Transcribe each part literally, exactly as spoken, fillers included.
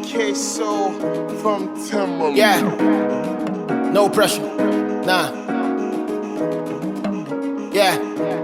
K Soul from Timberland. Yeah, no pressure, nah. Yeah,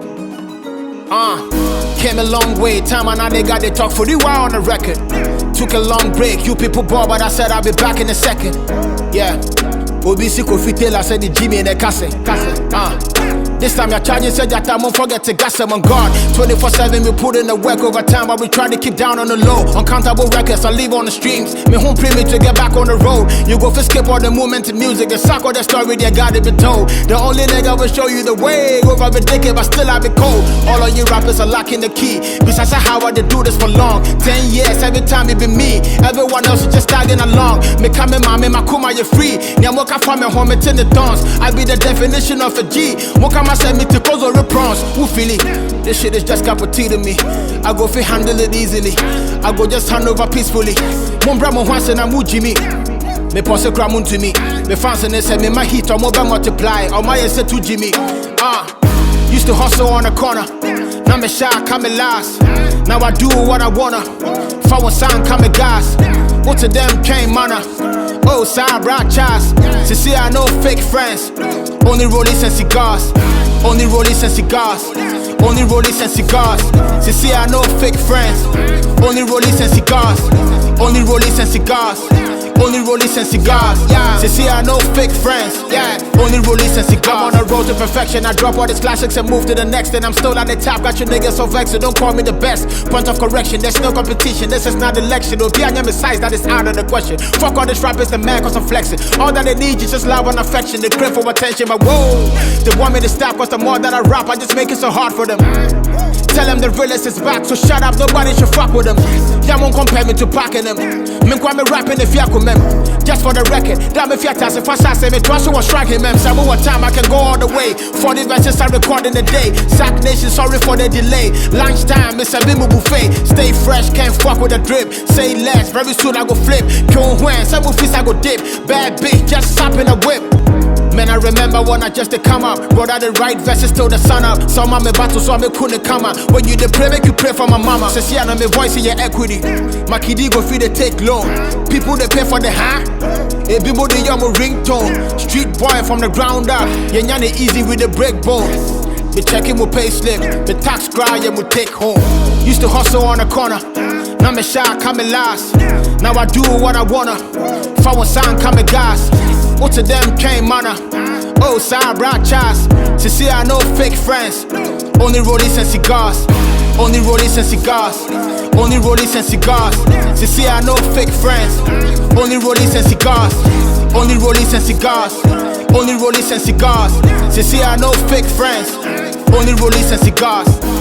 uh, came a long way. Time and now they got they talk for the while on the record. Took a long break, you people bought, but I said I'll be back in a second. Yeah, Obisi Kofi Taylor said the Jimmy in the cassette. Uh. This time you're charging, said that I won't forget to gas them on guard. twenty-four seven, we put in the work over time, but we try to keep down on the low. Uncountable records, I leave on the streams. Me home play me to get back on the road. You go for skip all the movement to music, the sack of the story, they gotta be told. The only nigga will show you the way. Over the decade, but still I be cold. All of you rappers are lacking the key. Besides how I did do this for long. Ten years, every time it be me. Everyone else is just tagging along. Me coming, mommy, my kuma, you're free. Nyamoka from me home, it's in the dance. I be the definition of a G. Moka send me to cause or prawns. Who feel it? This shit is just cup of tea to me. I go fi handle it easily. I go just hand over peacefully. Mon bra mon once and I'm Jimmy. Me pose cram to me. Me fans and they say me my heat or more multiply. Or my say to Jimmy. Ah, uh, used to hustle on the corner. Now me shy, come last. Now I do what I wanna. Forward sound, come gas. What to them came manner. Oh, side broad chas. To see I know fake friends. Only rollies and cigars. Only rollies and cigars. Only rollies and cigars. To see I know fake friends. Only rollies and cigars. Only rollies and cigars. Only rollies and cigars. Yeah. To see I know fake friends. Yeah. Only rollies and cigars. I'm on a road to perfection. I drop all these classics and move to the next. And I'm still at the top. Got your niggas so vexed. So don't call me the best. Point of correction. There's no competition. This is not election. Or be on your size. That is out of the question. Fuck all this rappers. The man cause I'm flexing. All that they need is just love and affection. They crave for attention. But whoa, they want me to stop. Cause the more that I rap, I just make it so hard for them. Tell them the realest is back. So shut up. Nobody should fuck with them. Y'all won't compare me to packing them. Me kwa me rapping if y'all come. Just for the record, damn if you're if I say me twice, was striking them. So one time I can go all the way. forty verses I record in a day. Sack Nation, sorry for the delay. Lunchtime, it's a bimu buffet. Stay fresh, can't fuck with a drip. Say less, very soon I go flip. Kill when, some movies I go dip. Bad bitch, just stop in a whip. Man, I remember when I just to come up. Brought out the right verses till the sun up. Some of me battle, so I me couldn't come up. When you the pray, make you pray for my mama. So see, I know me voice in your equity. My kiddie go feed the take loan. People they pay for the huh? A people they young ringtone. Street boy from the ground up. Yeah, nyane easy with the break bone. Be checking my pay slip. The tax cry, yeah, we take home. Used to hustle on the corner. Now me shy, come last. Now I do what I wanna. Forward sound, come gas. What to them came manner. Oh, side broad chas. To see I know fake friends. Only rollies and cigars. Only rollies and cigars. Only rollies and cigars. To see I know fake friends. Only rollies and cigars. Only rollies and cigars. Only rollies and cigars. To see I know fake friends. Only rollies and cigars.